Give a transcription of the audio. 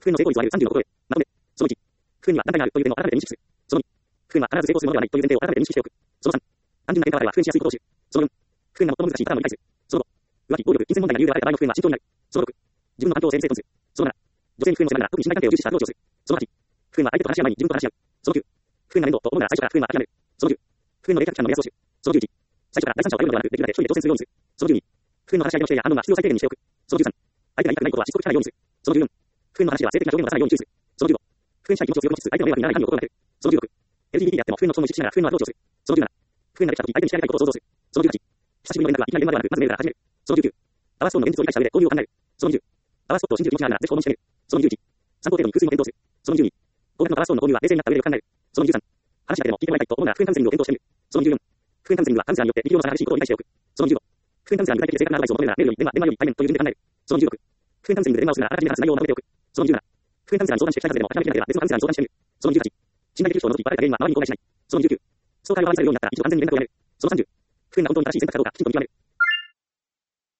不運の成功率はある30のことへ。まとめ。その1。不運には段階があるという点を改めて認識する。その2。不運は必ず成功するものではないという前提を改めて認識しておく。その3。単純な変化があれば不運しやすいことを知る。その4。不運が最も難しいパターンを理解する。その5。浮気、暴力、金銭問題が理由であれば場合の不運は慎重になる。その6。自分の環境を整理整頓する。その7。女性に不運の狭いなら特に信頼関係を重視したアプローチをする。その8。不運は相手と話し合う前に自分と話し合う。その9。不運が面倒と思うなら最初から不運は諦める。その10。不運の冷却期間の目安を知る。その11。最初から第三者を頼るのではなく、できるだけ一人で挑戦するようにする。その12。不運の話し相手の否定や反論は必要最低限にしておく。その13。相手が言いたくないことは失速しないようにする。その14。不運の話では性的な表現を出さないように注意する。その15。不運したい気持ちを強く持ちつつ相手の迷惑にならないように心がける。その16。LGBT であっても不運のことを意識しながら不運のアプローチをする。その17。不運ができた時相手にしてやりたいことを想像する。その18。久しぶりの連絡はいきなり電話ではなく、まずメールから始める。その19。パワーストーンの現実を理解した上で交流を考える。その20。パワースポットを信じる気持ちがあるならぜひ訪問してみる。その21。参考程度に風水も検討する。その22。高額のパワーストーンの購入は冷静になった上でよく考える。その23。話だけでも聞いてもらいたいと思うなら不運カウンセリングを検討してみる。その24。不運カウンセリングはカウンセラーによって力量の差が激しいことを理解しておく。その25。不運カウンセラーに具体的で正確なアドバイスを求めるならメールより電話より対面という順で考える。その16。不運カウンセリングで電話をするならあらかじめ話す内容をまとめておく。その17。不運カウンセラーに相談してきたいでも諦めきれないなら別のカウンセラーに相談してみる。その18。信頼できる人を除きバレた原因は周りに公開しない。その19。ストーカーがバレされるようになったら一度完全に連絡をやめる。その30。不運が本当に正しい選択かどうかきちんと見極める。